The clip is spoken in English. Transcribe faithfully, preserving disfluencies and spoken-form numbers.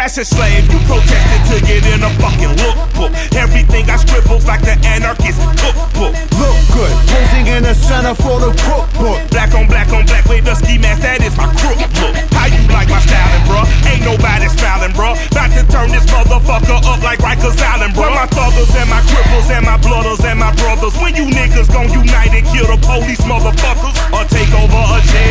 fashion slave, you protested to get in a fucking lookbook. Everything I scribbled like the anarchist cookbook. Look good, posing in the center for the cookbook. Black on black on black with the ski mask, that is my crook look. How you like my styling, bruh? Ain't nobody smiling, bruh. About to turn this motherfucker up like Rikers Island, bruh. My thuggers and my cripples and my blooders and my brothers. When you niggas gon' unite and kill the police, motherfuckers, or take over a jail